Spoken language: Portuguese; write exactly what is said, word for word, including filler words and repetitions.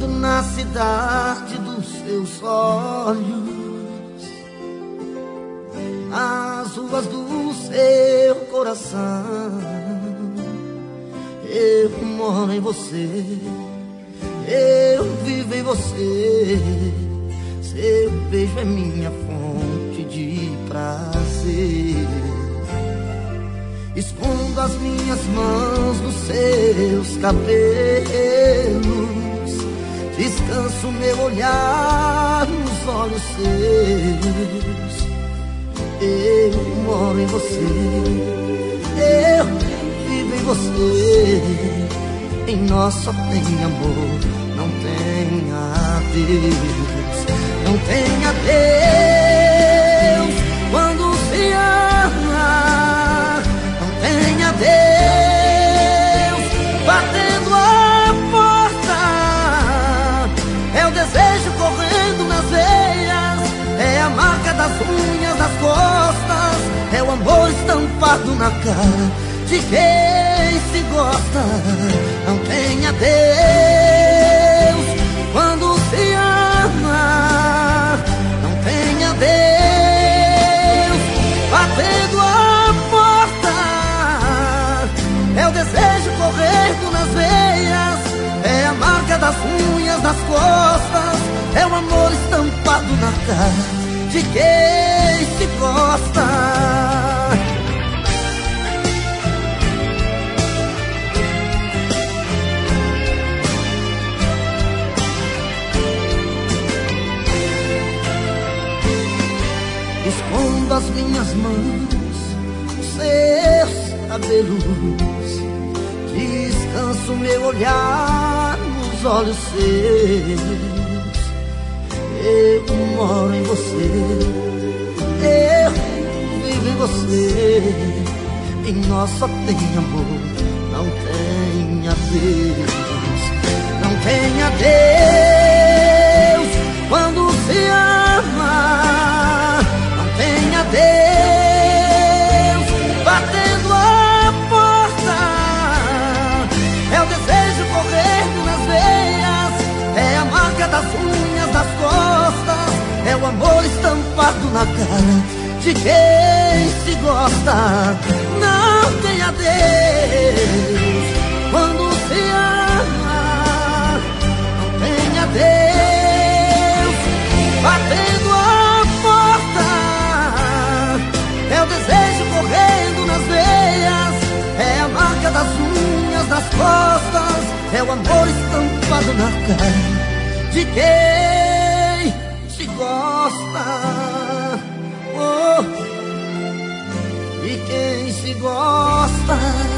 quando na cidade dos seus olhos, nas ruas do seu coração, eu moro em você, eu vivo em você. Seu beijo é minha fonte de prazer. Escondo as minhas mãos nos seus cabelos, descanso meu olhar nos olhos seus. Eu moro em você, eu vivo em você. Em nós só tem amor, não tem adeus. Não tem adeus quando se ama. Não tem adeus batendo a porta. É o desejo correndo nas veias, é a marca das unhas, das costas, é o amor estampado na cara de quem se gosta. Não tem adeus quando se ama. Não tem adeus batendo a porta. É o desejo correndo nas veias, é a marca das unhas, das costas, é o amor estampado na cara de quem se gosta. Escondo as minhas mãos nos seus cabelos, descanso meu olhar nos olhos seus. Eu moro em você, eu vivo em você. Em nós só tem amor, não tem adeus. Não tem adeus quando se ama. Tem adeus batendo a porta. É o desejo correndo nas veias, é a marca das unhas, das costas, é o amor estampado na cara de quem se gosta. Não tem adeus quando se ama. Não tem adeus batendo a porta. É o desejo correndo nas veias, é a marca das unhas, das costas, é o amor estampado na cara de quem se gosta. Oh, de quem se gosta.